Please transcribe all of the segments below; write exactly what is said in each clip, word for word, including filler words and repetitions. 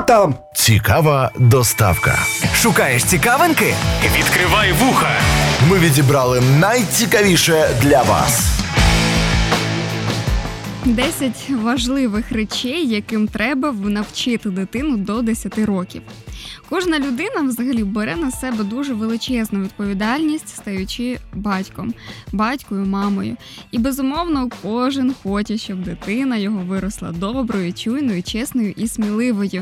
там? Цікава доставка. Шукаєш цікавинки? Відкривай вуха. Ми відібрали найцікавіше для вас. десять важливих речей, яким треба навчити дитину до десяти років. Кожна людина взагалі бере на себе дуже величезну відповідальність, стаючи батьком, батькою, мамою. І, безумовно, кожен хоче, щоб дитина його виросла доброю, чуйною, чесною і сміливою.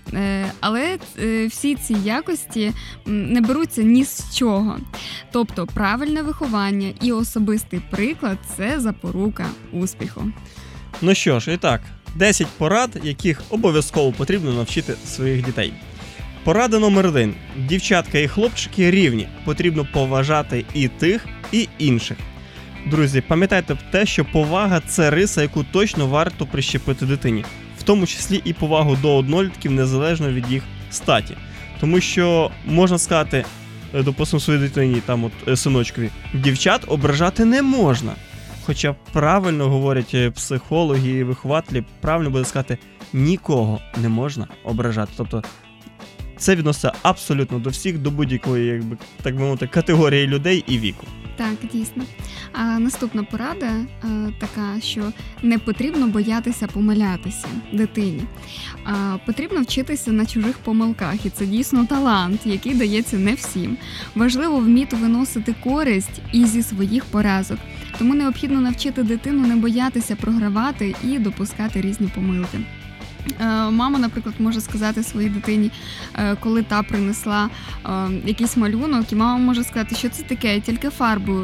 Але всі ці якості не беруться ні з чого. Тобто правильне виховання і особистий приклад – це запорука успіху. Ну що ж, і так, десять порад, яких обов'язково потрібно навчити своїх дітей. Порада номер один. Дівчатка і хлопчики рівні. Потрібно поважати і тих, і інших. Друзі, пам'ятайте те, що повага – це риса, яку точно варто прищепити дитині. В тому числі і повагу до однолітків, незалежно від їх статі. Тому що, можна сказати, допустимо, своїй дитині, там от синочкові, дівчат ображати не можна. Хоча правильно говорять психологи і вихователі, правильно буде сказати, нікого не можна ображати. Тобто це відноситься абсолютно до всіх, до будь-якої, якби так би мовити, категорії людей і віку. Так, дійсно. А наступна порада а, така, що не потрібно боятися помилятися дитині. А, потрібно вчитися на чужих помилках, і це дійсно талант, який дається не всім. Важливо вміти виносити користь і зі своїх поразок. Тому необхідно навчити дитину не боятися програвати і допускати різні помилки. Мама, наприклад, може сказати своїй дитині, коли та принесла якийсь малюнок, і мама може сказати, що це таке, тільки фарбу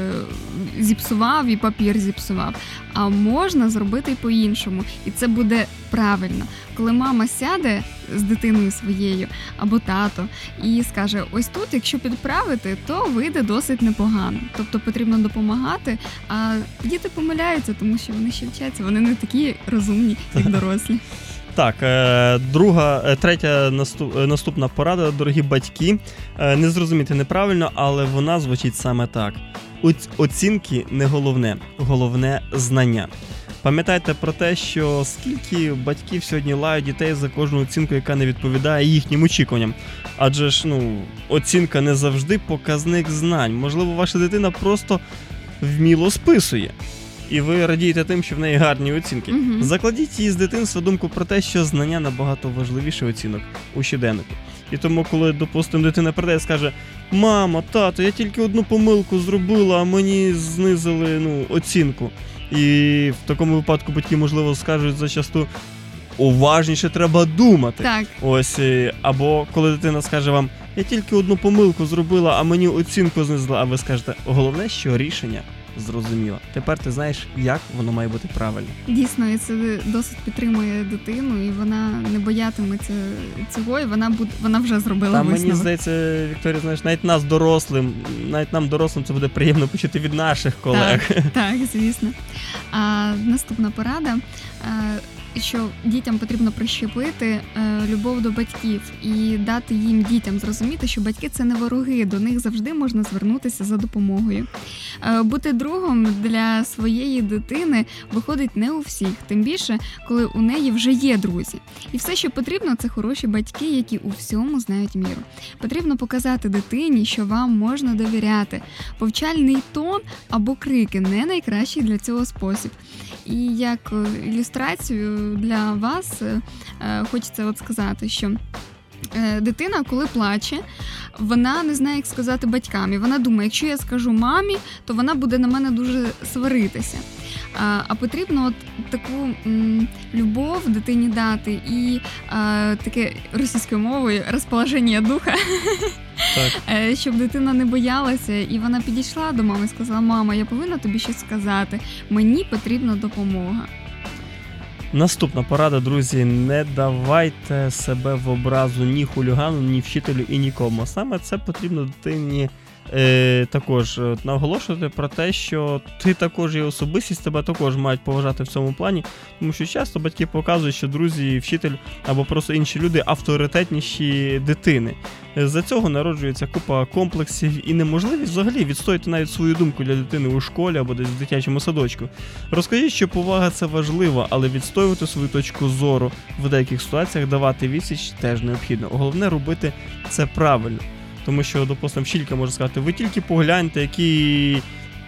зіпсував і папір зіпсував. А можна зробити і по-іншому, і це буде правильно. Коли мама сяде з дитиною своєю або тато і скаже, ось тут, якщо підправити, то вийде досить непогано. Тобто потрібно допомагати, а діти помиляються, тому що вони ще вчаться, вони не такі розумні, як дорослі. Так, друга, третя наступна порада, дорогі батьки. Не зрозуміти неправильно, але вона звучить саме так. Оцінки не головне, головне знання. Пам'ятайте про те, що скільки батьків сьогодні лають дітей за кожну оцінку, яка не відповідає їхнім очікуванням. Адже ж, ну, оцінка не завжди показник знань. Можливо, ваша дитина просто вміло списує. І ви радієте тим, що в неї гарні оцінки. Угу. Закладіть її з дитинства думку про те, що знання набагато важливіше оцінок у щоденнику. І тому, коли, допустимо, дитина прийде і скаже: «Мама, тато, я тільки одну помилку зробила, а мені знизили, ну, оцінку». І в такому випадку батьки, можливо, скажуть зачасту: уважніше треба думати. Так. Ось, або коли дитина скаже вам: «Я тільки одну помилку зробила, а мені оцінку знизила», а ви скажете: «Головне, що рішення зрозуміла. Тепер ти знаєш, як воно має бути правильно». Дійсно, і це досить підтримує дитину, і вона не боятиметься цього, і вона буде, вона вже зробила Та, висновок. Мені здається, Вікторія, знаєш, навіть нас дорослим, навіть нам дорослим це буде приємно почути від наших колег. Так, так, звісно. А наступна порада, що дітям потрібно прищепити е, любов до батьків і дати їм, дітям, зрозуміти, що батьки – це не вороги, до них завжди можна звернутися за допомогою. Е, бути другом для своєї дитини виходить не у всіх, тим більше, коли у неї вже є друзі. І все, що потрібно – це хороші батьки, які у всьому знають міру. Потрібно показати дитині, що вам можна довіряти. Повчальний тон або крики – не найкращий для цього спосіб. І як ілюстрацію для вас е, хочеться от сказати, що е, дитина, коли плаче, вона не знає, як сказати батькам. І вона думає, якщо я скажу мамі, то вона буде на мене дуже сваритися. А, а потрібно от таку м, любов дитині дати і а, таке російською мовою розположення духа, так. Щоб дитина не боялася. І вона підійшла до мами і сказала: «Мама, я повинна тобі щось сказати, мені потрібна допомога». Наступна порада, друзі: не давайте себе в образу ні хулігану, ні вчителю і нікому. Саме це потрібно дитині е, також от, наголошувати про те, що ти також є особистість, тебе також мають поважати в цьому плані, тому що часто батьки показують, що друзі, вчитель або просто інші люди авторитетніші дитини. За цього народжується купа комплексів і неможливість взагалі відстояти навіть свою думку для дитини у школі або десь в дитячому садочку. Розкажіть, що повага – це важливо, але відстоювати свою точку зору в деяких ситуаціях, давати відсіч теж необхідно. Головне – робити це правильно. Тому що, допустим, вчителька може сказати, ви тільки погляньте, які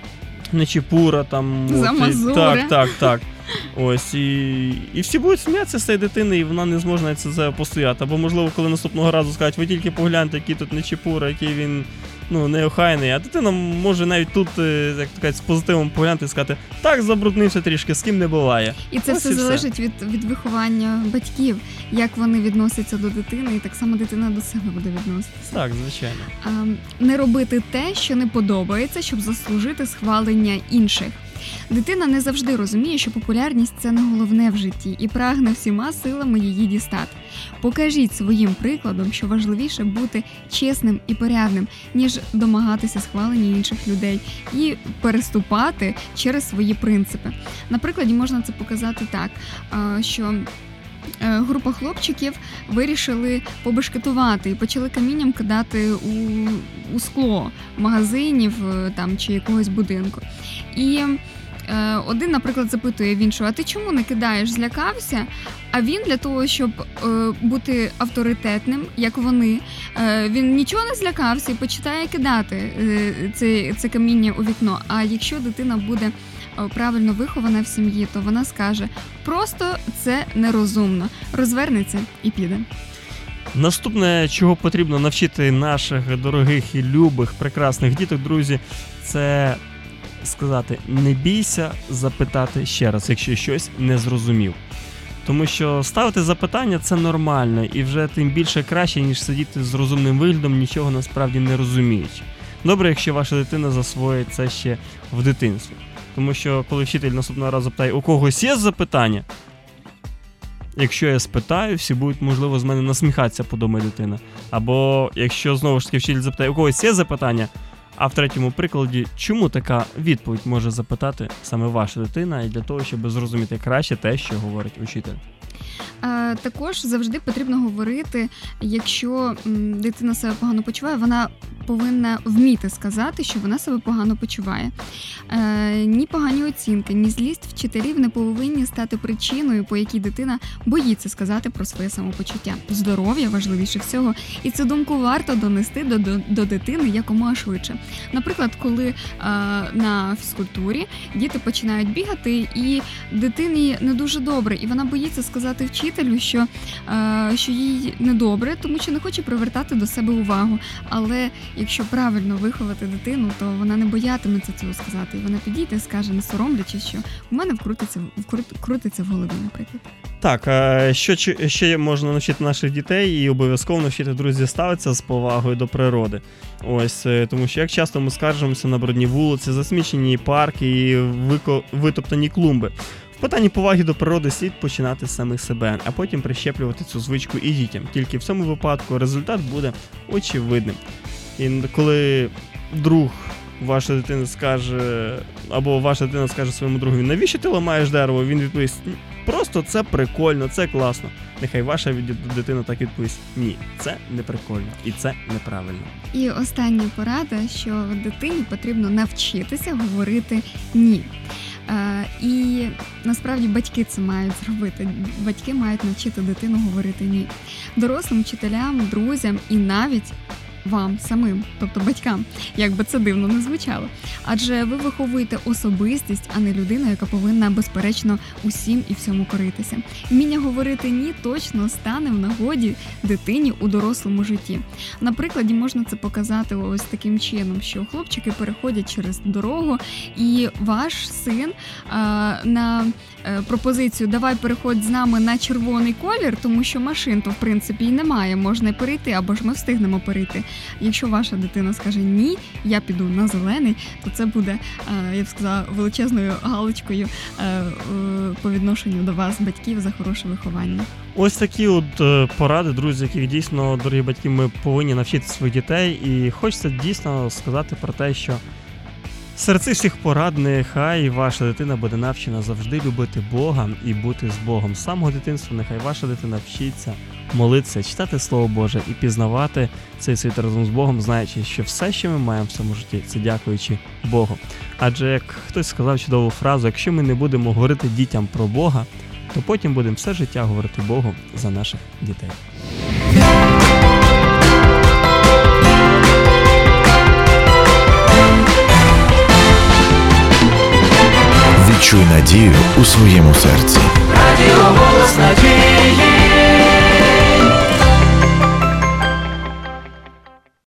нечіпура там. Замазури. От, так, так, так. Ось, і, і всі будуть сміятися з цієї дитини, і вона не зможе навіть це постояти. Або, можливо, коли наступного разу скажуть, ви тільки погляньте, який тут нечіпура, який він, ну, неохайний. А дитина може навіть тут, як то кажуть, з позитивом поглянути і сказати, так, забруднився трішки, з ким не буває. І це Ось все і залежить від, від виховання батьків, як вони відносяться до дитини, і так само дитина до себе буде відноситися. Так, звичайно. А, не робити те, що не подобається, щоб заслужити схвалення інших. Дитина не завжди розуміє, що популярність – це не головне в житті і прагне всіма силами її дістати. Покажіть своїм прикладом, що важливіше бути чесним і порядним, ніж домагатися схвалення інших людей і переступати через свої принципи. На прикладі можна це показати так, що група хлопчиків вирішили побешкетувати і почали камінням кидати у, у скло магазинів там, чи якогось будинку. І е, один, наприклад, запитує в іншого, а ти чому не кидаєш, злякався? А він для того, щоб е, бути авторитетним, як вони, е, він нічого не злякався і починає кидати е, це, це каміння у вікно. А якщо дитина буде правильно вихована в сім'ї, то вона скаже, просто це нерозумно, розвернеться і піде. Наступне, чого потрібно навчити наших дорогих і любих, прекрасних діток, друзі, це сказати, не бійся запитати ще раз, якщо щось не зрозумів. Тому що ставити запитання – це нормально, і вже тим більше краще, ніж сидіти з розумним виглядом, нічого насправді не розуміючи. Добре, якщо ваша дитина засвоїть це ще в дитинстві. Тому що, коли вчитель наступного разу питає, у когось є запитання, якщо я спитаю, всі будуть, можливо, з мене насміхатися, подумає дитина. Або, якщо, знову ж таки, вчитель запитає, у когось є запитання, а в третьому прикладі, чому така відповідь може запитати саме ваша дитина, і для того, щоб зрозуміти краще те, що говорить учитель. А, також завжди потрібно говорити, якщо м, дитина себе погано почуває, вона повинна вміти сказати, що вона себе погано почуває. Е, ні погані оцінки, ні злість вчителів не повинні стати причиною, по якій дитина боїться сказати про своє самопочуття. Здоров'я важливіше всього, і цю думку варто донести до, до, до дитини якомога швидше. Наприклад, коли е, на фізкультурі діти починають бігати, і дитині не дуже добре, і вона боїться сказати вчителю, що, е, що їй недобре, тому що не хоче привертати до себе увагу. Але якщо правильно виховати дитину, то вона не боятиметься цього сказати. І вона підійде і скаже, не соромлячись, що у мене вкрутиться, вкрутиться в голові, наприклад. Так, що ще можна навчити наших дітей і обов'язково навчити, друзі, ставитися з повагою до природи. Ось, тому що як часто ми скаржимося на брудні вулиці, засмічені парки і витоптані клумби. В питанні поваги до природи слід починати з самих себе, а потім прищеплювати цю звичку і дітям. Тільки в цьому випадку результат буде очевидним. І коли друг ваша дитина скаже, або ваша дитина скаже своєму другові, навіщо ти ламаєш дерево, він відповість, просто це прикольно, це класно. Нехай ваша дитина так відповість, ні, це не прикольно і це неправильно. І остання порада, що дитині потрібно навчитися говорити ні. Uh, і насправді батьки це мають зробити. Батьки мають навчити дитину говорити ні. Дорослим вчителям, друзям і навіть вам самим, тобто батькам, як би це дивно не звучало. Адже ви виховуєте особистість, а не людину, яка повинна, безперечно, усім і всьому коритися. Вміння говорити «ні» точно стане в нагоді дитині у дорослому житті. На прикладі можна це показати ось таким чином, що хлопчики переходять через дорогу, і ваш син а, на а, пропозицію «давай переходь з нами на червоний колір», тому що машин то, в принципі, і немає, можна і перейти, або ж ми встигнемо перейти. Якщо ваша дитина скаже ні, я піду на зелений, то це буде, я б сказала, величезною галочкою по відношенню до вас, батьків, за хороше виховання. Ось такі от е, поради, друзі, яких дійсно, дорогі батьки, ми повинні навчити своїх дітей. І хочеться дійсно сказати про те, що серед цих всіх порад нехай ваша дитина буде навчена завжди любити Бога і бути з Богом. З самого дитинства нехай ваша дитина вчиться молитися, читати Слово Боже і пізнавати цей світ разом з Богом, знаючи, що все, що ми маємо в цьому житті, це дякуючи Богу. Адже, як хтось сказав чудову фразу, якщо ми не будемо говорити дітям про Бога, то потім будемо все життя говорити Богу за наших дітей. Відчуй надію у своєму серці. Радіо «Голос надії».